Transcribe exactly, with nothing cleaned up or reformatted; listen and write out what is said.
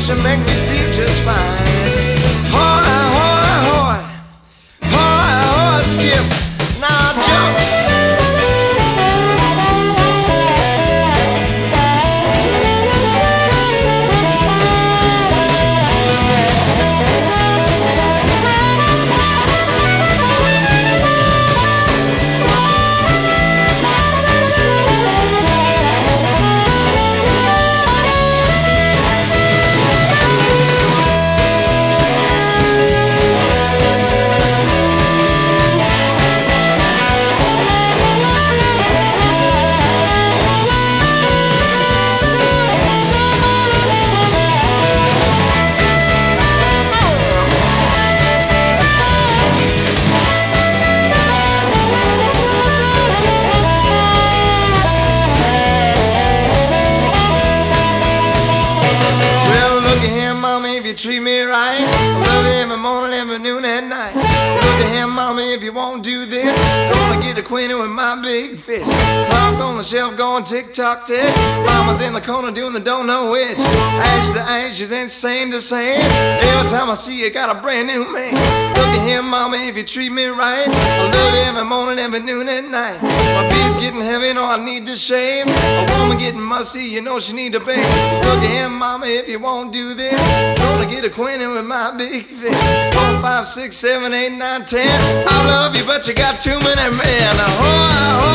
she make me feel just fine. Hoy, hoy, hoy, hoy, hoy, skip, now jump. If you treat me right, love you every morning, every noon and night. Look at him, mama, if you won't do this, gonna get acquainted with my big fist. Clock on the shelf going tick-tock tick. Mama's in the corner doing the don't know which. Ash to ash, she's insane to same. Every time I see you, got a brand new man. Look at him, mama, if you treat me right, I love you every morning, every noon and night. My beard getting heavy, know I need to shave. A woman getting musty, you know she need to bathe. Look at him, mama, if you won't do this, gonna get acquainted with my big fist. Four, five, six, seven, eight, nine, ten. I love you, but you got too many men. Oh,